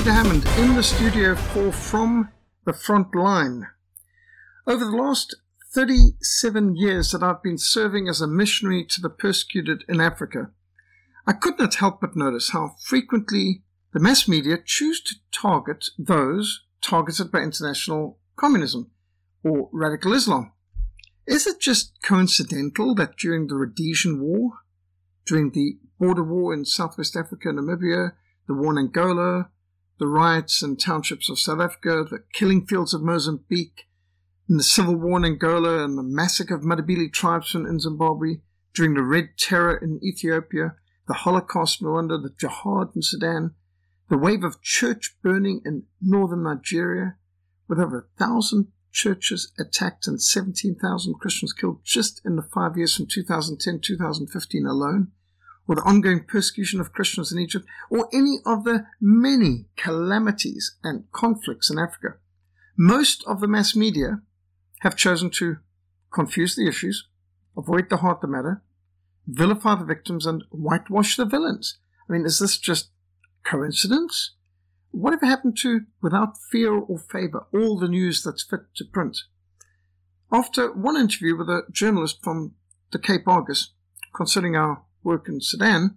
Peter Hammond in the studio for From the Front Line. Over the last 37 years that I've been serving as a missionary to the persecuted in Africa, I could not help but notice how frequently the mass media choose to target those targeted by international communism or radical Islam. Is it just coincidental that during the Rhodesian War, during the border war in Southwest Africa and Namibia, the war in Angola, the riots in townships of South Africa, the killing fields of Mozambique, in the civil war in Angola and the massacre of Matabele tribesmen in Zimbabwe, during the Red Terror in Ethiopia, the Holocaust in Rwanda, the Jihad in Sudan, the wave of church burning in northern Nigeria, with over 1,000 churches attacked and 17,000 Christians killed just in the 5 years from 2010-2015 alone, or the ongoing persecution of Christians in Egypt, or any of the many calamities and conflicts in Africa. Most of the mass media have chosen to confuse the issues, avoid the heart of the matter, vilify the victims, and whitewash the villains. I mean, is this just coincidence? Whatever happened to, without fear or favor, all the news that's fit to print? After one interview with a journalist from the Cape Argus concerning our work in Sudan,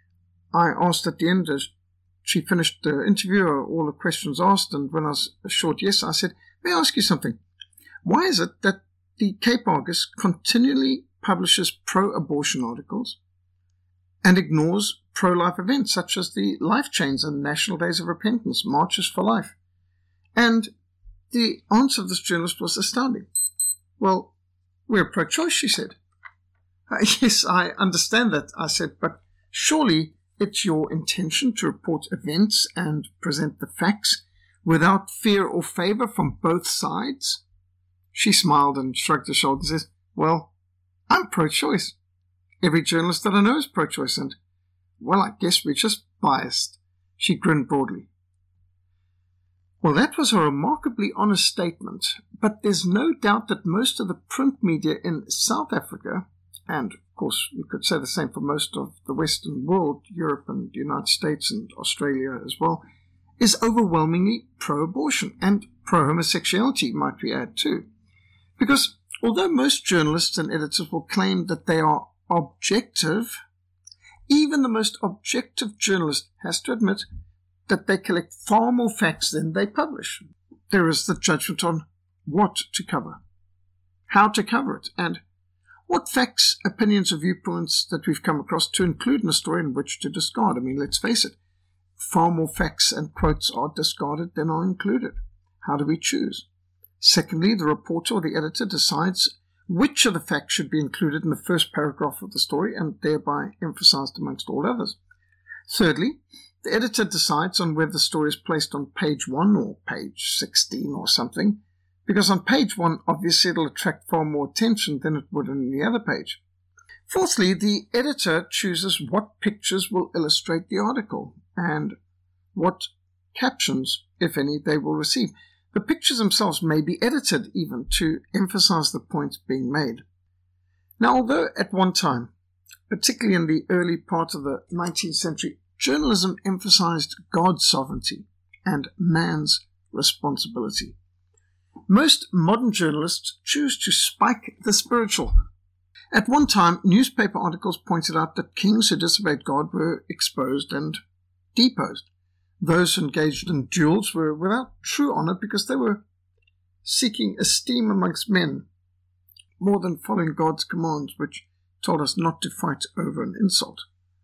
I asked at the end, as she finished the interview, all the questions asked, and when I was assured yes, I said, may I ask you something? Why is it that the Cape Argus continually publishes pro-abortion articles and ignores pro-life events such as the Life Chains and National Days of Repentance, Marches for Life? And the answer of this journalist was astounding. Well, we're pro-choice, she said. Yes, I understand that, I said, but surely it's your intention to report events and present the facts without fear or favor from both sides? She smiled and shrugged her shoulders and says, well, I'm pro-choice. Every journalist that I know is pro-choice, and, well, I guess we're just biased. She grinned broadly. Well, that was a remarkably honest statement, but there's no doubt that most of the print media in South Africa, and of course we could say the same for most of the Western world, Europe and the United States and Australia as well, is overwhelmingly pro-abortion and pro-homosexuality, might we add too. Because although most journalists and editors will claim that they are objective, even the most objective journalist has to admit that they collect far more facts than they publish. There is the judgment on what to cover, how to cover it, and what facts, opinions, or viewpoints that we've come across to include in a story and which to discard. I mean, let's face it, far more facts and quotes are discarded than are included. How do we choose? Secondly, the reporter or the editor decides which of the facts should be included in the first paragraph of the story and thereby emphasized amongst all others. Thirdly, the editor decides on whether the story is placed on page 1 or page 16 or something, because on page 1, obviously it'll attract far more attention than it would on any other page. Fourthly, the editor chooses what pictures will illustrate the article and what captions, if any, they will receive. The pictures themselves may be edited even to emphasize the points being made. Now, although at one time, particularly in the early part of the 19th century, journalism emphasized God's sovereignty and man's responsibility, most modern journalists choose to spike the spiritual. At one time, newspaper articles pointed out that kings who disobeyed God were exposed and deposed. Those who engaged in duels were without true honor because they were seeking esteem amongst men more than following God's commands, which told us not to fight over an insult.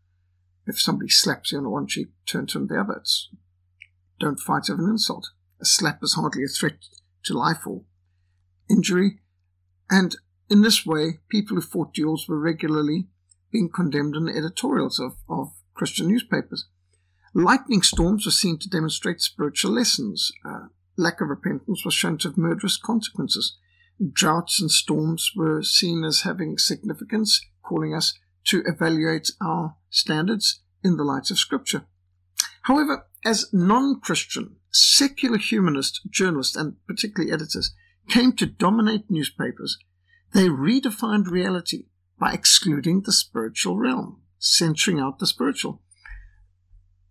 If somebody slaps you on one cheek, turn to the other. Don't fight over an insult. A slap is hardly a threat to life or injury, and in this way, people who fought duels were regularly being condemned in the editorials of Christian newspapers. Lightning storms were seen to demonstrate spiritual lessons. Lack of repentance was shown to have murderous consequences. Droughts and storms were seen as having significance, calling us to evaluate our standards in the light of Scripture. However, as non-Christian, secular humanist journalists, and particularly editors, came to dominate newspapers, they redefined reality by excluding the spiritual realm, censoring out the spiritual.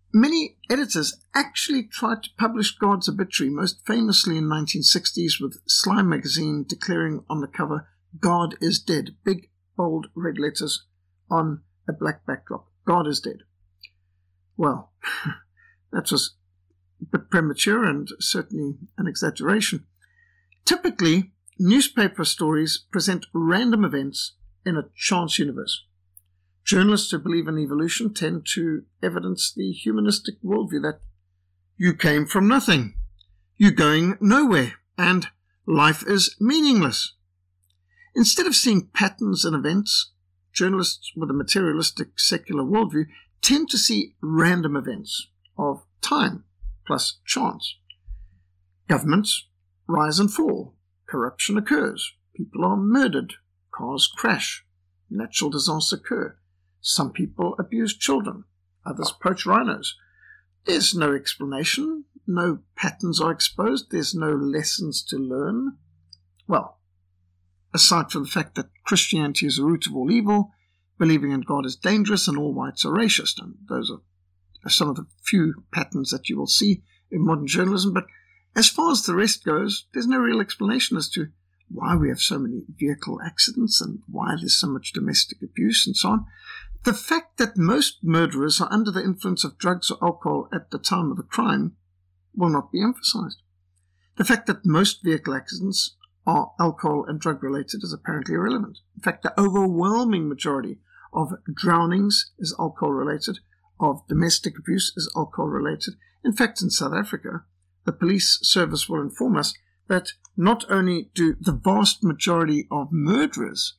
many editors actually tried to publish God's obituary, most famously in the 1960s with Slime magazine declaring on the cover, "God is dead," big, bold red letters on a black backdrop. God is dead. Well, that was a bit premature and certainly an exaggeration. Typically, newspaper stories present random events in a chance universe. Journalists who believe in evolution tend to evidence the humanistic worldview that you came from nothing, you're going nowhere, and life is meaningless. Instead of seeing patterns in events, journalists with a materialistic secular worldview tend to see random events of time plus chance. Governments rise and fall, corruption occurs, people are murdered, cars crash, natural disasters occur. Some people abuse children, others poach rhinos. There's no explanation, no patterns are exposed, there's no lessons to learn. Well, aside from the fact that Christianity is the root of all evil, believing in God is dangerous, and all whites are racist, and those are some of the few patterns that you will see in modern journalism. But as far as the rest goes, there's no real explanation as to why we have so many vehicle accidents and why there's so much domestic abuse and so on. The fact that most murderers are under the influence of drugs or alcohol at the time of the crime will not be emphasized. The fact that most vehicle accidents are alcohol and drug related is apparently irrelevant. In fact, the overwhelming majority of drownings is alcohol related, of domestic abuse is alcohol related. In fact, in South Africa, the police service will inform us that not only do the vast majority of murderers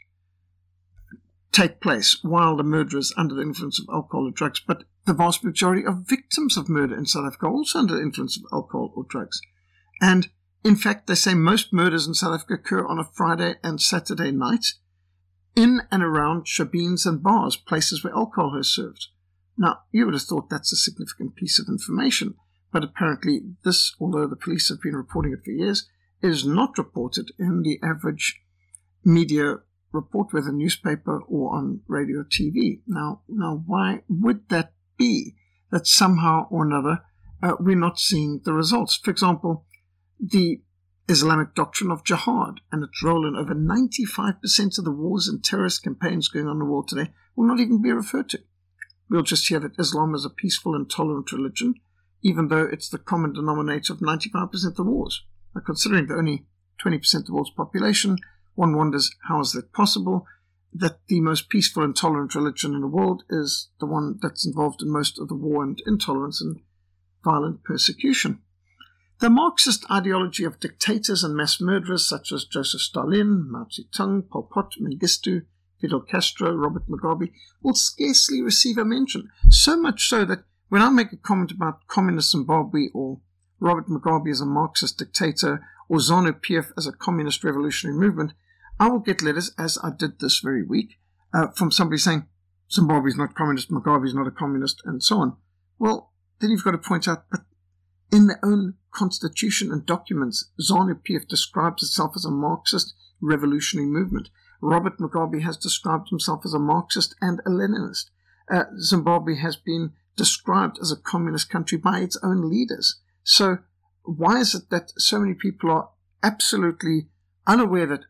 take place while the murderer is under the influence of alcohol or drugs, but the vast majority of victims of murder in South Africa are also under the influence of alcohol or drugs. And in fact, they say most murders in South Africa occur on a Friday and Saturday night in and around shebeens and bars, places where alcohol is served. Now, you would have thought that's a significant piece of information, but apparently this, although the police have been reporting it for years, is not reported in the average media report, whether newspaper or on radio or TV. Now, why would that be, that somehow or another we're not seeing the results? For example, the Islamic doctrine of jihad and its role in over 95% of the wars and terrorist campaigns going on in the world today will not even be referred to. We'll just hear that Islam is a peaceful and tolerant religion, even though it's the common denominator of 95% of the wars. Now, considering that only 20% of the world's population, one wonders how is that possible, that the most peaceful and tolerant religion in the world is the one that's involved in most of the war and intolerance and violent persecution. The Marxist ideology of dictators and mass murderers such as Joseph Stalin, Mao Zedong, Pol Pot, Mengistu, Fidel Castro, Robert Mugabe will scarcely receive a mention, so much so that when I make a comment about communist Zimbabwe or Robert Mugabe as a Marxist dictator or ZANU-PF as a communist revolutionary movement, I will get letters, as I did this very week, from somebody saying, Zimbabwe is not communist, Mugabe is not a communist, and so on. Well, then you've got to point out, but in their own constitution and documents, ZANU-PF describes itself as a Marxist revolutionary movement. Robert Mugabe has described himself as a Marxist and a Leninist. Zimbabwe has been described as a communist country by its own leaders. So why is it that so many people are absolutely unaware that,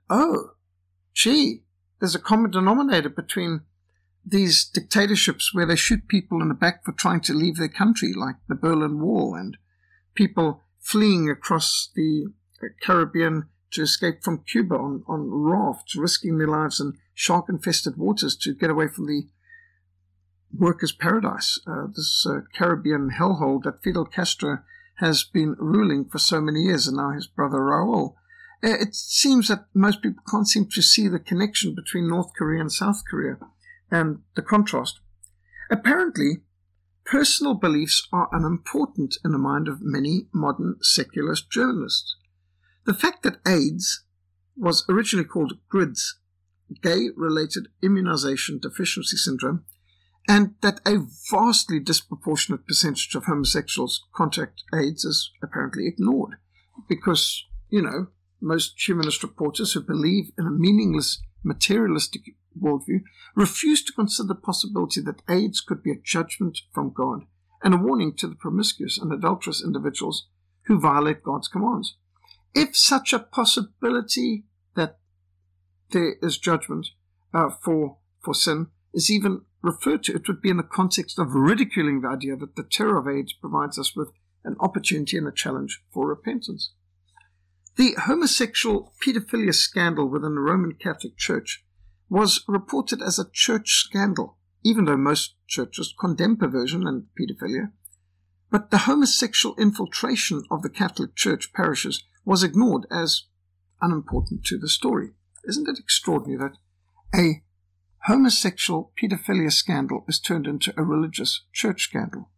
there's a common denominator between these dictatorships where they shoot people in the back for trying to leave their country, like the Berlin Wall, and people fleeing across the Caribbean to escape from Cuba on rafts, risking their lives in shark-infested waters to get away from the workers' paradise, this Caribbean hellhole that Fidel Castro has been ruling for so many years, and now his brother Raul. It seems that most people can't seem to see the connection between North Korea and South Korea and the contrast. Apparently, personal beliefs are unimportant in the mind of many modern secularist journalists. The fact that AIDS was originally called GRIDS, Gay-Related Immunization Deficiency Syndrome, and that a vastly disproportionate percentage of homosexuals contract AIDS is apparently ignored because, most humanist reporters who believe in a meaningless, materialistic worldview refuse to consider the possibility that AIDS could be a judgment from God and a warning to the promiscuous and adulterous individuals who violate God's commands. If such a possibility that there is judgment for sin is even referred to, it would be in the context of ridiculing the idea that the terror of AIDS provides us with an opportunity and a challenge for repentance. The homosexual pedophilia scandal within the Roman Catholic Church was reported as a church scandal, even though most churches condemn perversion and pedophilia. But the homosexual infiltration of the Catholic Church parishes was ignored as unimportant to the story. Isn't it extraordinary that a homosexual pedophilia scandal is turned into a religious church scandal?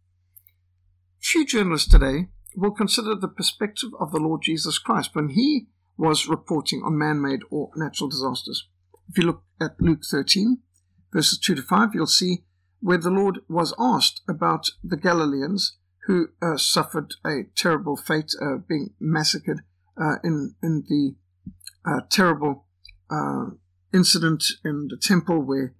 Few journalists today will consider the perspective of the Lord Jesus Christ when he was reporting on man-made or natural disasters. If you look at Luke 13, verses 2 to 5, you'll see where the Lord was asked about the Galileans who suffered a terrible fate, being massacred in the terrible incident in the temple where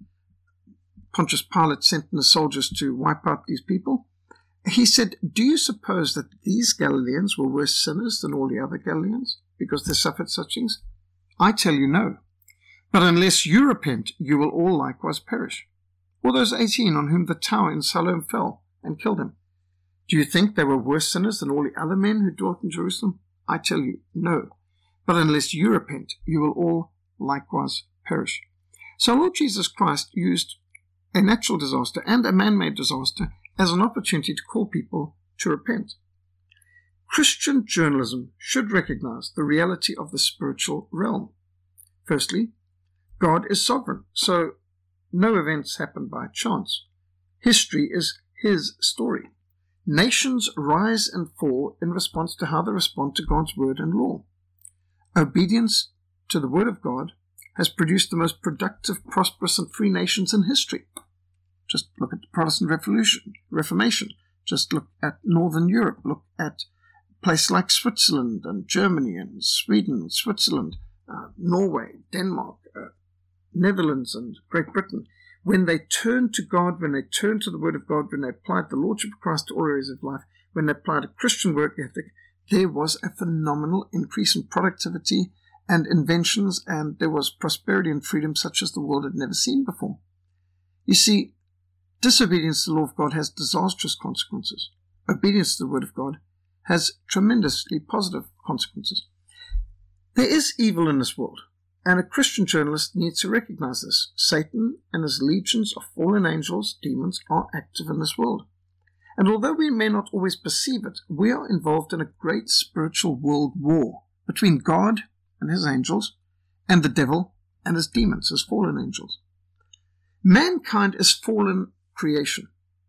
Pontius Pilate sent in the soldiers to wipe out these people. He said, do you suppose that these Galileans were worse sinners than all the other Galileans because they suffered such things? I tell you no. But unless you repent, you will all likewise perish. Or those 18 on whom the tower in Siloam fell and killed them. Do you think they were worse sinners than all the other men who dwelt in Jerusalem? I tell you, no. But unless you repent, you will all likewise perish. So Lord Jesus Christ used a natural disaster and a man-made disaster as an opportunity to call people to repent. Christian journalism should recognize the reality of the spiritual realm. Firstly, God is sovereign, so no events happen by chance. History is his story. Nations rise and fall in response to how they respond to God's word and law. Obedience to the word of God has produced the most productive, prosperous, and free nations in history. Just look at the Protestant Reformation. Just look at Northern Europe. Look at places like Switzerland and Germany and Sweden, Switzerland, Norway, Denmark, Netherlands and Great Britain. When they turned to God, when they turned to the Word of God, when they applied the Lordship of Christ to all areas of life, when they applied a Christian work ethic, there was a phenomenal increase in productivity and inventions, and there was prosperity and freedom such as the world had never seen before. You see, disobedience to the law of God has disastrous consequences. Obedience to the Word of God has tremendously positive consequences. There is evil in this world, and a Christian journalist needs to recognize this. Satan and his legions of fallen angels, demons, are active in this world. And although we may not always perceive it, we are involved in a great spiritual world war between God and his angels and the devil and his demons, his fallen angels. Mankind is fallen creation.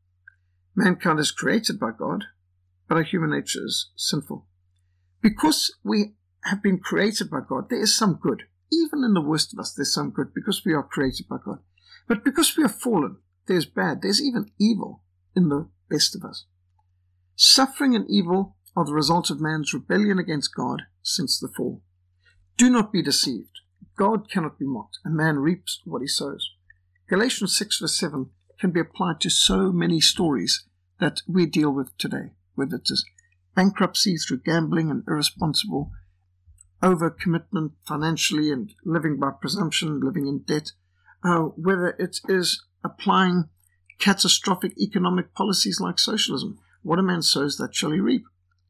Mankind is created by God, but our human nature is sinful. Because we have been created by God, there is some good. Even in the worst of us, there's some good because we are created by God. But because we are fallen, there's bad. There's even evil in the best of us. Suffering and evil are the result of man's rebellion against God since the fall. Do not be deceived. God cannot be mocked. A man reaps what he sows. Galatians 6 verse 7 can be applied to so many stories that we deal with today, whether it is bankruptcy through gambling and irresponsible overcommitment financially and living by presumption, living in debt, whether it is applying catastrophic economic policies like socialism. What a man sows, that shall he reap.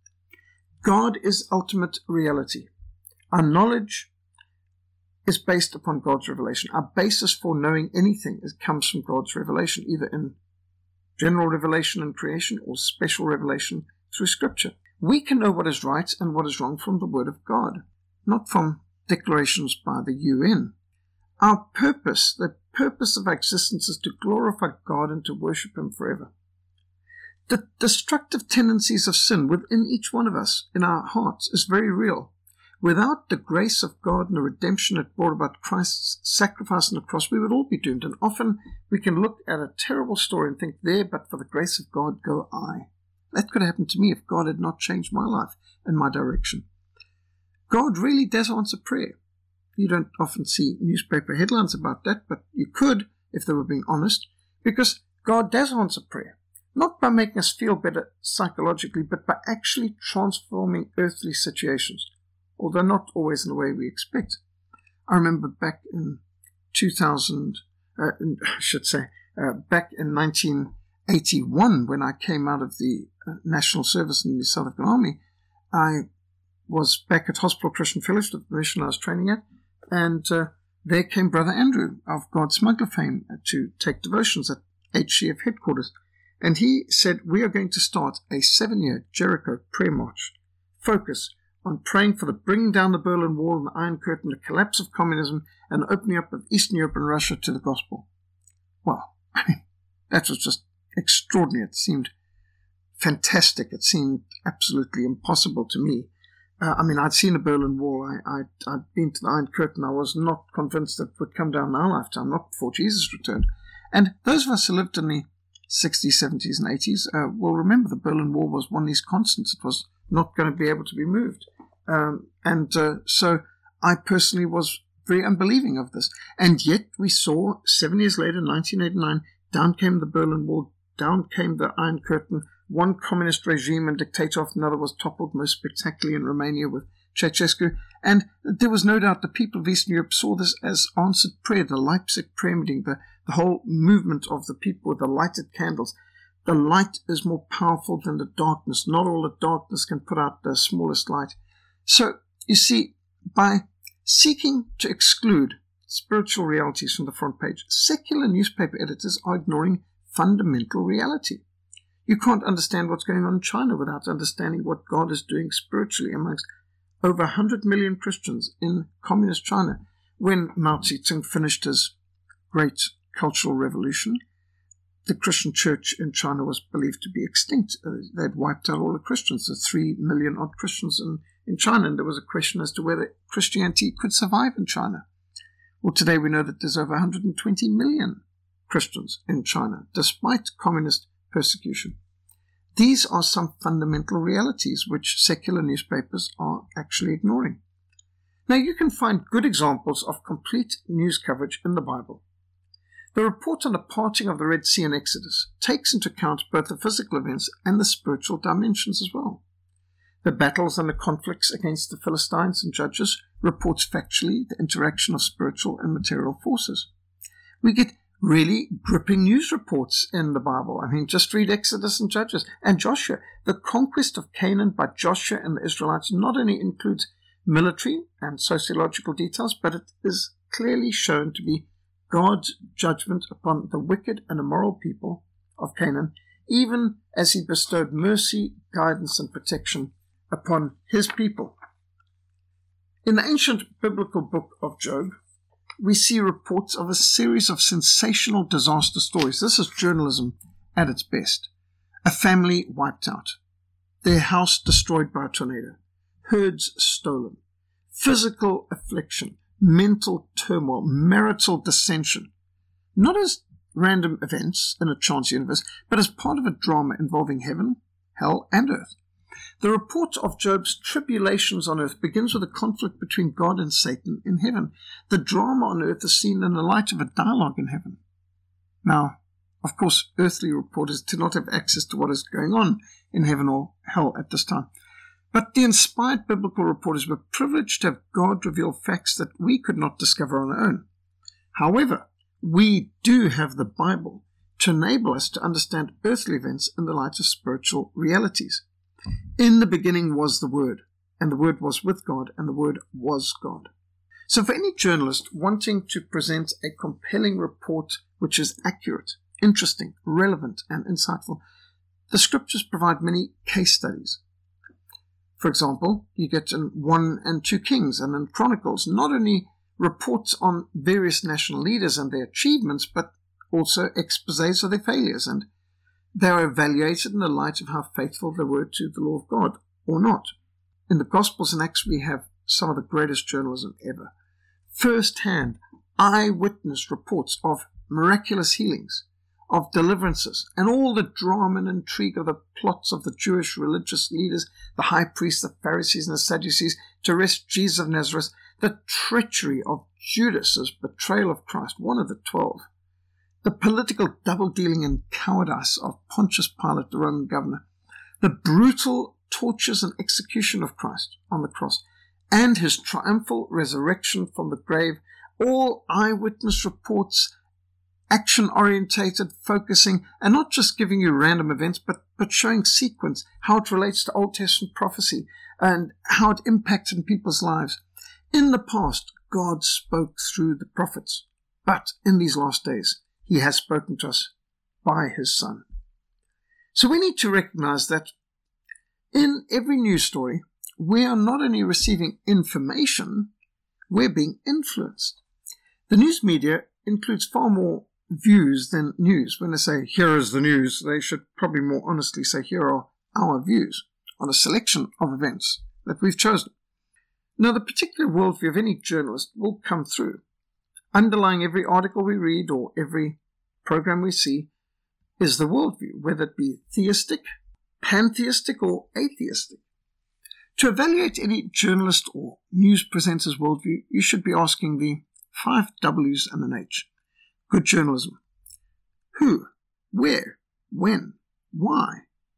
God is ultimate reality. Our knowledge is based upon God's revelation. Our basis for knowing anything comes from God's revelation, either in general revelation in creation or special revelation through Scripture. We can know what is right and what is wrong from the Word of God, not from declarations by the UN. Our purpose, the purpose of our existence, is to glorify God and to worship Him forever. The destructive tendencies of sin within each one of us in our hearts is very real. Without the grace of God and the redemption it brought about Christ's sacrifice on the cross, we would all be doomed. And often we can look at a terrible story and think, there, but for the grace of God go I. That could happen to me if God had not changed my life and my direction. God really does answer prayer. You don't often see newspaper headlines about that, but you could if they were being honest, because God does answer prayer. not by making us feel better psychologically, but by actually transforming earthly situations, although not always in the way we expect. I remember back in 1981, when I came out of the National Service in the South African Army, I was back at Hospital Christian Fellowship, the mission I was training at, and there came Brother Andrew of God Smuggler fame to take devotions at HCF headquarters. And he said, we are going to start a 7-year Jericho prayer march, focus on praying for the bringing down the Berlin Wall and the Iron Curtain, the collapse of communism, and the opening up of Eastern Europe and Russia to the gospel. Well, I mean, that was just extraordinary. It seemed fantastic. It seemed absolutely impossible to me. I'd seen the Berlin Wall. I'd been to the Iron Curtain. I was not convinced that it would come down in our lifetime, not before Jesus returned. And those of us who lived in the 60s, 70s, and 80s will remember the Berlin Wall was one of these constants. It was not going to be able to be moved. So I personally was very unbelieving of this. And yet we saw 7 years later, 1989, down came the Berlin Wall, down came the Iron Curtain. One communist regime and dictator after another was toppled, most spectacularly in Romania with Ceausescu. And there was no doubt the people of Eastern Europe saw this as answered prayer, the Leipzig prayer meeting, the whole movement of the people with the lighted candles. The light is more powerful than the darkness. Not all the darkness can put out the smallest light. So, you see, by seeking to exclude spiritual realities from the front page, secular newspaper editors are ignoring fundamental reality. You can't understand what's going on in China without understanding what God is doing spiritually amongst over 100 million Christians in communist China. When Mao Zedong finished his great cultural revolution, the Christian church in China was believed to be extinct. They'd wiped out all the Christians, the 3 million odd Christians in China, and there was a question as to whether Christianity could survive in China. Well, today we know that there's over 120 million Christians in China, despite communist persecution. These are some fundamental realities which secular newspapers are actually ignoring. Now, you can find good examples of complete news coverage in the Bible. The report on the parting of the Red Sea and Exodus takes into account both the physical events and the spiritual dimensions as well. The battles and the conflicts against the Philistines and Judges reports factually the interaction of spiritual and material forces. We get really gripping news reports in the Bible. I mean, just read Exodus and Judges and Joshua. The conquest of Canaan by Joshua and the Israelites not only includes military and sociological details, but it is clearly shown to be God's judgment upon the wicked and immoral people of Canaan, even as he bestowed mercy, guidance, and protection upon his people. In the ancient biblical book of Job, we see reports of a series of sensational disaster stories. This is journalism at its best. A family wiped out, their house destroyed by a tornado, herds stolen, physical affliction, mental turmoil, marital dissension, not as random events in a chance universe, but as part of a drama involving heaven, hell, and earth. The report of Job's tribulations on earth begins with a conflict between God and Satan in heaven. The drama on earth is seen in the light of a dialogue in heaven. Now, of course, earthly reporters do not have access to what is going on in heaven or hell at this time. But the inspired biblical reporters were privileged to have God reveal facts that we could not discover on our own. However, we do have the Bible to enable us to understand earthly events in the light of spiritual realities. In the beginning was the Word, and the Word was with God, and the Word was God. So for any journalist wanting to present a compelling report which is accurate, interesting, relevant, and insightful, the Scriptures provide many case studies. For example, you get in 1 and 2 Kings and in Chronicles not only reports on various national leaders and their achievements, but also exposés of their failures, and they are evaluated in the light of how faithful they were to the law of God or not. In the Gospels and Acts, we have some of the greatest journalism ever. First-hand, eyewitness reports of miraculous healings, of deliverances, and all the drama and intrigue of the plots of the Jewish religious leaders, the high priests, the Pharisees, and the Sadducees to arrest Jesus of Nazareth, the treachery of Judas's betrayal of Christ, one of the 12, the political double-dealing and cowardice of Pontius Pilate, the Roman governor, the brutal tortures and execution of Christ on the cross, and his triumphal resurrection from the grave, all eyewitness reports, action-orientated, focusing, and not just giving you random events, but showing sequence, how it relates to Old Testament prophecy, and how it impacted people's lives. In the past, God spoke through the prophets, but in these last days, he has spoken to us by his Son. So we need to recognize that in every news story, we are not only receiving information, we're being influenced. The news media includes far more views than news. When they say, here is the news, they should probably more honestly say, here are our views on a selection of events that we've chosen. Now, the particular worldview of any journalist will come through. Underlying every article we read or every program we see is the worldview, whether it be theistic, pantheistic, or atheistic. To evaluate any journalist or news presenter's worldview, you should be asking the 5 W's and an H. Good journalism. Who, where, when, why,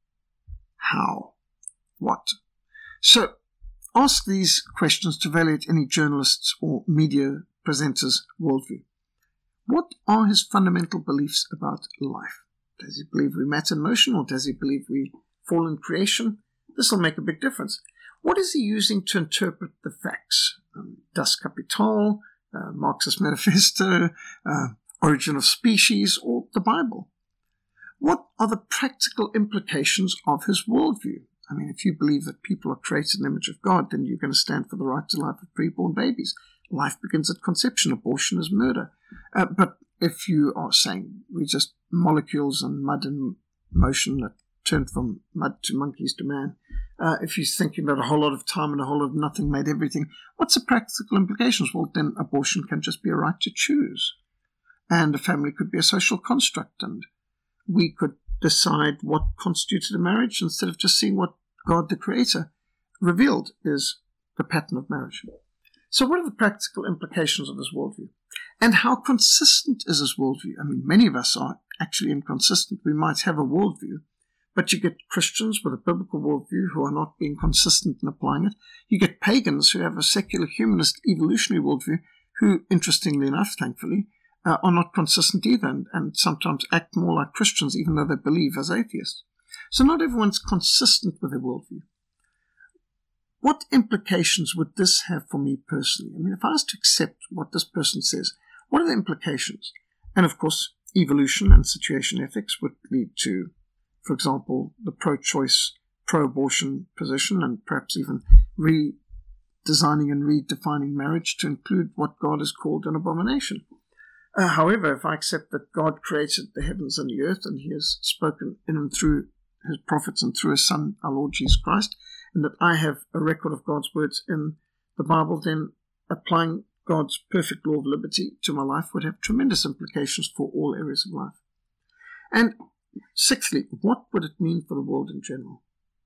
how, what. So, ask these questions to evaluate any journalist's or media presenter's worldview. What are his fundamental beliefs about life? Does he believe we matter in motion, or does he believe we fall in creation? This will make a big difference. What is he using to interpret the facts? Das Kapital, Marxist Manifesto, Origin of Species, or the Bible? What are the practical implications of his worldview? I mean, if you believe that people are created in the image of God, then you're going to stand for the right to life of preborn babies. Life begins at conception. Abortion is murder. But if you are saying we're just molecules and mud and motion that turned from mud to monkeys to man, if you're thinking that a whole lot of time and a whole lot of nothing made everything, what's the practical implications? Well, then abortion can just be a right to choose. And a family could be a social construct, and we could decide what constituted a marriage instead of just seeing what God the Creator revealed is the pattern of marriage. So what are the practical implications of this worldview? And how consistent is this worldview? I mean, many of us are actually inconsistent. We might have a worldview, but you get Christians with a biblical worldview who are not being consistent in applying it. You get pagans who have a secular humanist evolutionary worldview who, interestingly enough, thankfully, are not consistent either, and sometimes act more like Christians even though they believe as atheists. So not everyone's consistent with their worldview. What implications would this have for me personally? I mean, if I was to accept what this person says, what are the implications? And of course, evolution and situation ethics would lead to, for example, the pro-choice, pro-abortion position, and perhaps even redesigning and redefining marriage to include what God has called an abomination. However, if I accept that God created the heavens and the earth, and he has spoken in and through his prophets and through his Son, our Lord Jesus Christ, and that I have a record of God's words in the Bible, then applying God's perfect law of liberty to my life would have tremendous implications for all areas of life. And sixthly, what would it mean for the world in general?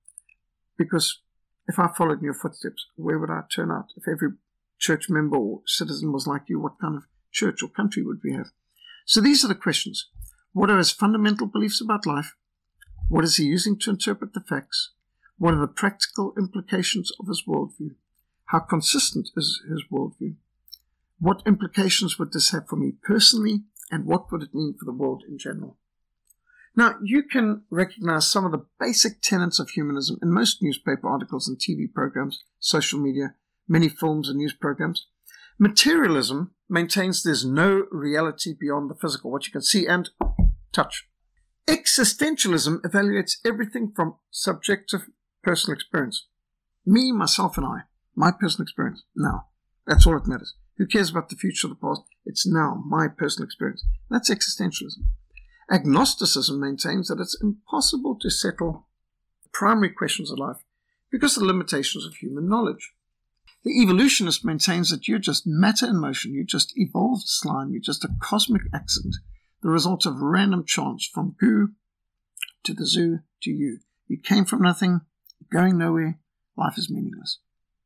Because if I followed in your footsteps, where would I turn out? If every church member or citizen was like you, what kind of church or country would we have? So these are the questions. What are his fundamental beliefs about life? What is he using to interpret the facts? What are the practical implications of his worldview? How consistent is his worldview? What implications would this have for me personally? And what would it mean for the world in general? Now, you can recognize some of the basic tenets of humanism in most newspaper articles and TV programs, social media, many films and news programs. Materialism maintains there's no reality beyond the physical, what you can see and touch. Existentialism evaluates everything from subjective personal experience. Me, myself, and I. My personal experience. Now. That's all that matters. Who cares about the future or the past? It's now, my personal experience. That's existentialism. Agnosticism maintains that it's impossible to settle primary questions of life because of the limitations of human knowledge. The evolutionist maintains that you're just matter in motion, you're just evolved slime, you're just a cosmic accident, the result of random chance from goo to the zoo to you. You came from nothing, you're going nowhere, life is meaningless.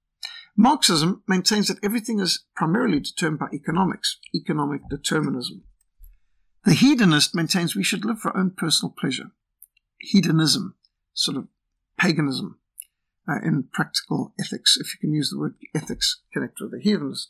Marxism maintains that everything is primarily determined by economics, economic determinism. The hedonist maintains we should live for our own personal pleasure. Hedonism, sort of paganism in practical ethics, if you can use the word ethics connected with the hedonist.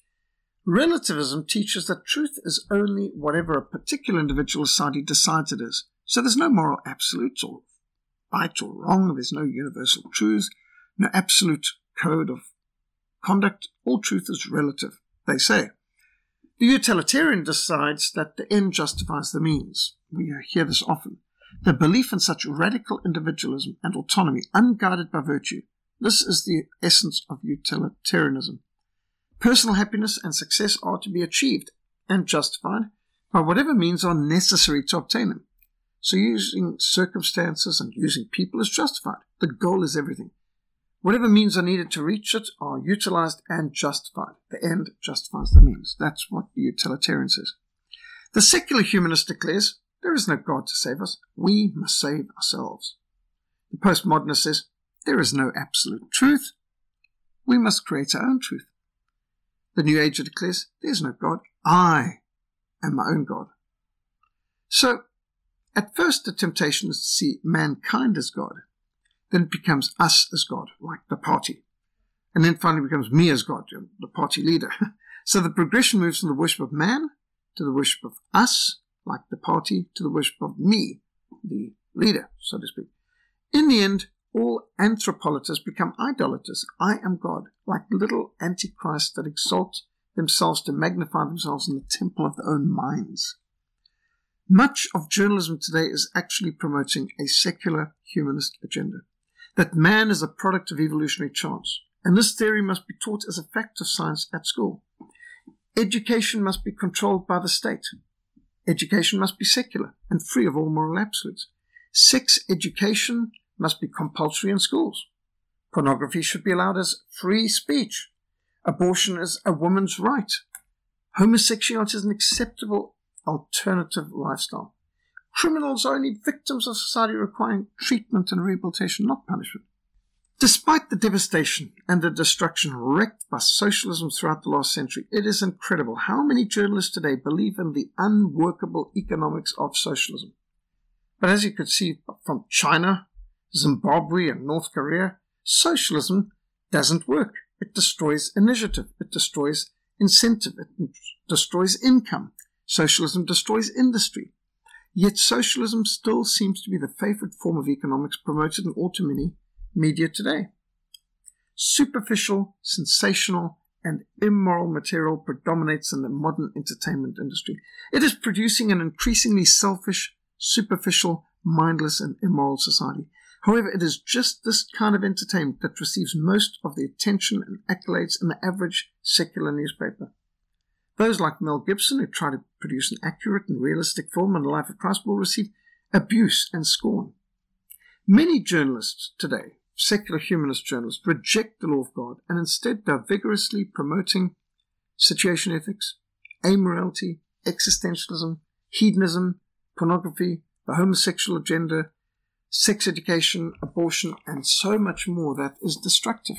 Relativism teaches that truth is only whatever a particular individual society decides it is. So there's no moral absolutes or right or wrong. There's no universal truth, no absolute code of conduct. All truth is relative, they say. The utilitarian decides that the end justifies the means. We hear this often. The belief in such radical individualism and autonomy, unguided by virtue, this is the essence of utilitarianism. Personal happiness and success are to be achieved and justified by whatever means are necessary to obtain them. So using circumstances and using people is justified. The goal is everything. Whatever means are needed to reach it are utilized and justified. The end justifies the means. That's what the utilitarian says. The secular humanist declares, there is no God to save us. We must save ourselves. The postmodernist says, there is no absolute truth. We must create our own truth. The New Ager declares, there is no God. I am my own God. So, at first the temptation is to see mankind as God. Then it becomes us as God, like the party. And then finally becomes me as God, the party leader. So the progression moves from the worship of man to the worship of us, like the party, to the worship of me, the leader, so to speak. In the end, all anthropoliters become idolaters. I am God, like little antichrists that exalt themselves to magnify themselves in the temple of their own minds. Much of journalism today is actually promoting a secular humanist agenda, that man is a product of evolutionary chance, and this theory must be taught as a fact of science at school. Education must be controlled by the state. Education must be secular and free of all moral absolutes. Sex education must be compulsory in schools. Pornography should be allowed as free speech. Abortion is a woman's right. Homosexuality is an acceptable alternative lifestyle. Criminals are only victims of society requiring treatment and rehabilitation, not punishment. Despite the devastation and the destruction wreaked by socialism throughout the last century, it is incredible how many journalists today believe in the unworkable economics of socialism. But as you could see from China, Zimbabwe, and North Korea, socialism doesn't work. It destroys initiative. It destroys incentive. It destroys income. Socialism destroys industry. Yet socialism still seems to be the favorite form of economics promoted in all too many media today. Superficial, sensational, and immoral material predominates in the modern entertainment industry. It is producing an increasingly selfish, superficial, mindless, and immoral society. However, it is just this kind of entertainment that receives most of the attention and accolades in the average secular newspaper. Those like Mel Gibson, who try to produce an accurate and realistic film on the life of Christ, will receive abuse and scorn. Many journalists today, secular humanist journalists, reject the law of God and instead they're vigorously promoting situation ethics, amorality, existentialism, hedonism, pornography, the homosexual agenda, sex education, abortion, and so much more that is destructive.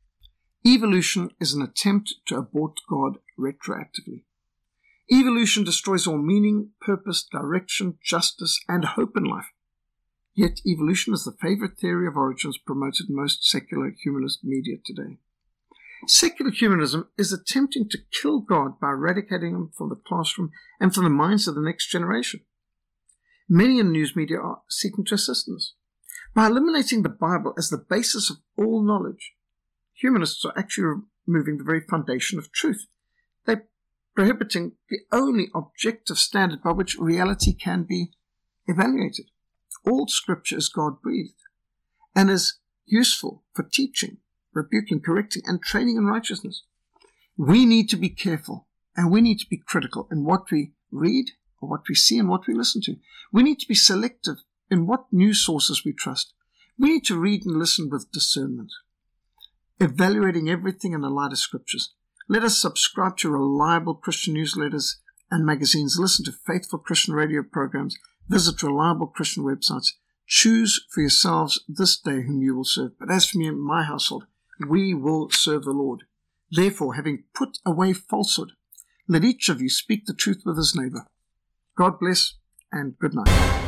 Evolution is an attempt to abort God retroactively. Evolution destroys all meaning, purpose, direction, justice, and hope in life. Yet evolution is the favorite theory of origins promoted in most secular humanist media today. Secular humanism is attempting to kill God by eradicating him from the classroom and from the minds of the next generation. Many in the news media are seeking to assist in this. By eliminating the Bible as the basis of all knowledge, humanists are actually removing the very foundation of truth. They're prohibiting the only objective standard by which reality can be evaluated. All scripture is God-breathed and is useful for teaching, rebuking, correcting, and training in righteousness. We need to be careful and we need to be critical in what we read or what we see and what we listen to. We need to be selective in what news sources we trust. We need to read and listen with discernment, evaluating everything in the light of scriptures. Let us subscribe to reliable Christian newsletters and magazines, listen to faithful Christian radio programs, visit reliable Christian websites. Choose for yourselves this day whom you will serve. But as for me and my household, we will serve the Lord. Therefore, having put away falsehood, let each of you speak the truth with his neighbor. God bless and good night.